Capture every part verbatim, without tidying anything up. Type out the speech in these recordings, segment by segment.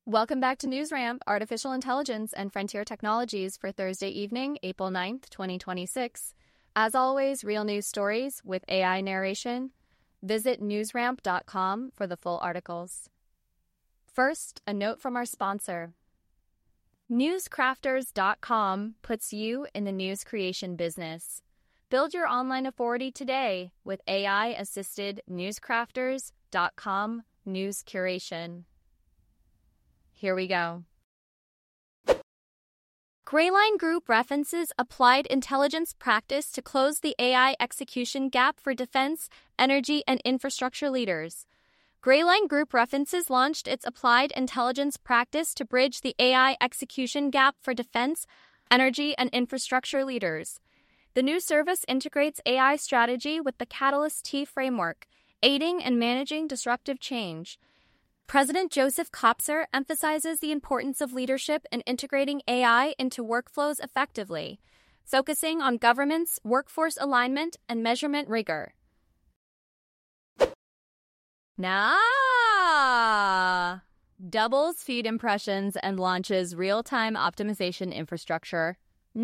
Welcome back to NewsRamp, Artificial Intelligence and Frontier Technologies for Thursday evening, April ninth, twenty twenty-six. As always, real news stories with A I narration. Visit newsramp dot com for the full articles. First, a note from our sponsor. newscrafters dot com puts you in the news creation business. Build your online authority today with A I-assisted newscrafters dot com news curation. Here we go. Grayline Group references applied intelligence practice to close the A I execution gap for defense, energy, and infrastructure leaders. Grayline Group references launched its applied intelligence practice to bridge the A I execution gap for defense, energy, and infrastructure leaders. The new service integrates A I strategy with the Catalyst T framework, aiding and managing disruptive change. President Joseph Kopser emphasizes the importance of leadership in integrating A I into workflows effectively, focusing on government's workforce alignment and measurement rigor. Nah! Doubles feed impressions and launches real-time optimization infrastructure.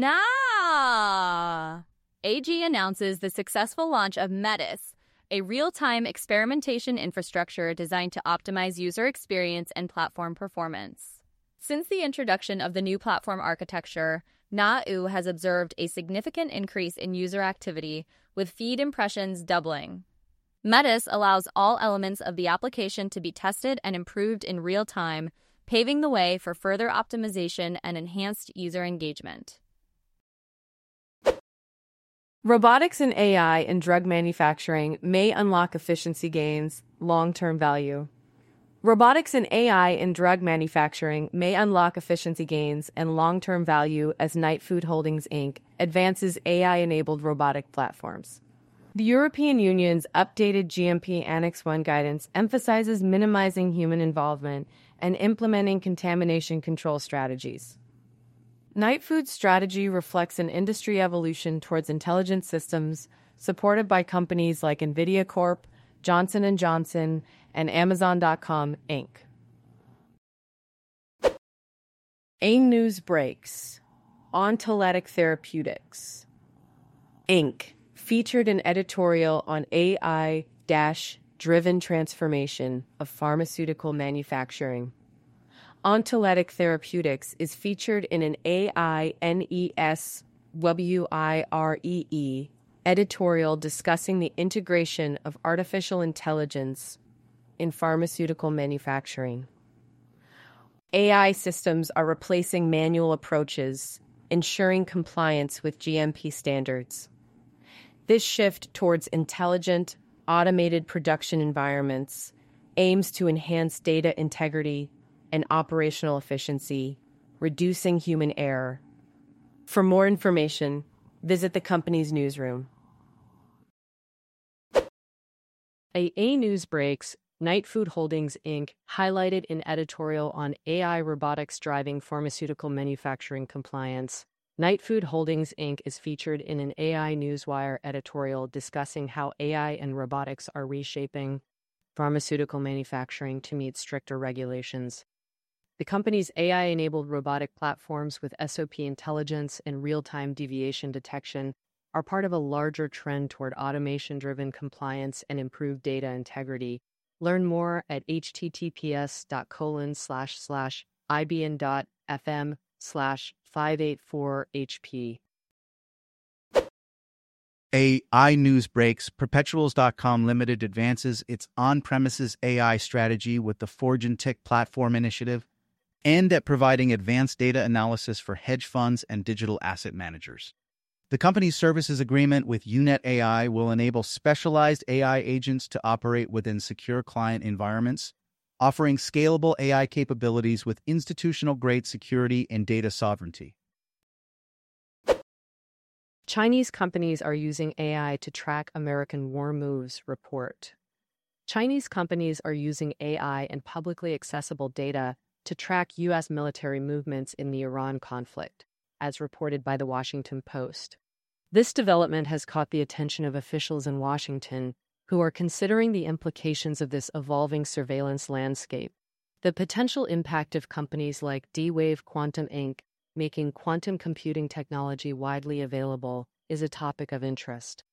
Nah! A G announces the successful launch of Metis, a real-time experimentation infrastructure designed to optimize user experience and platform performance. Since the introduction of the new platform architecture, N A U has observed a significant increase in user activity, with feed impressions doubling. Metis allows all elements of the application to be tested and improved in real time, paving the way for further optimization and enhanced user engagement. Robotics and A I in drug manufacturing may unlock efficiency gains, long-term value. Robotics and A I in drug manufacturing may unlock efficiency gains and long-term value as Knight Food Holdings Incorporated advances A I-enabled robotic platforms. The European Union's updated G M P Annex one guidance emphasizes minimizing human involvement and implementing contamination control strategies. Knight Food's strategy reflects an industry evolution towards intelligent systems supported by companies like NVIDIA Corp, Johnson and Johnson, and Amazon dot com Incorporated. A News Breaks. Ontolytic Therapeutics Incorporated featured an editorial on A I-driven transformation of pharmaceutical manufacturing. Ontolytic Therapeutics is featured in an A I N E S W I R E E editorial discussing the integration of artificial intelligence in pharmaceutical manufacturing. A I systems are replacing manual approaches, ensuring compliance with G M P standards. This shift towards intelligent, automated production environments aims to enhance data integrity and operational efficiency, reducing human error. For more information, visit the company's newsroom. A A News Breaks, Knight Food Holdings Incorporated highlighted an editorial on A I robotics driving pharmaceutical manufacturing compliance. Knight Food Holdings Incorporated is featured in an A I Newswire editorial discussing how A I and robotics are reshaping pharmaceutical manufacturing to meet stricter regulations. The company's A I-enabled robotic platforms with S O P intelligence and real-time deviation detection are part of a larger trend toward automation-driven compliance and improved data integrity. Learn more at https dot colon slash slash ibn.fm slash 584HP. A I News Breaks, Perpetuals dot com Limited advances its on-premises A I strategy with the ForgeNTick platform initiative, and at providing advanced data analysis for hedge funds and digital asset managers. The company's services agreement with U net A I will enable specialized A I agents to operate within secure client environments, offering scalable A I capabilities with institutional-grade security and data sovereignty. Chinese companies are using A I to track American war moves, report. Chinese companies are using A I and publicly accessible data to track U S military movements in the Iran conflict, as reported by The Washington Post. This development has caught the attention of officials in Washington, who are considering the implications of this evolving surveillance landscape. The potential impact of companies like D-Wave Quantum Incorporated making quantum computing technology widely available is a topic of interest.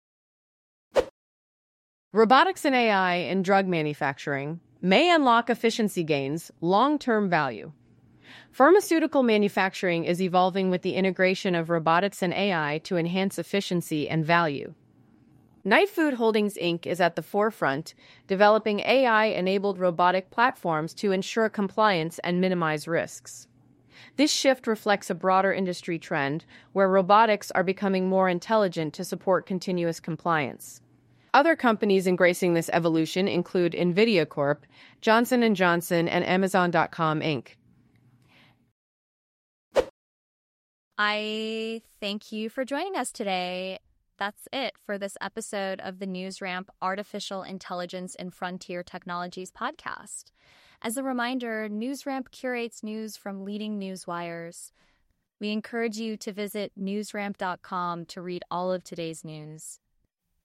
Robotics and A I in drug manufacturing may unlock efficiency gains, long-term value. Pharmaceutical manufacturing is evolving with the integration of robotics and A I to enhance efficiency and value. Knight Food Holdings Incorporated is at the forefront, developing A I-enabled robotic platforms to ensure compliance and minimize risks. This shift reflects a broader industry trend where robotics are becoming more intelligent to support continuous compliance. Other companies embracing this evolution include NVIDIA Corporation, Johnson and Johnson, and Amazon dot com Incorporated. I thank you for joining us today. That's it for this episode of the NewsRamp Artificial Intelligence in Frontier Technologies podcast. As a reminder, NewsRamp curates news from leading news wires. We encourage you to visit newsramp dot com to read all of today's news.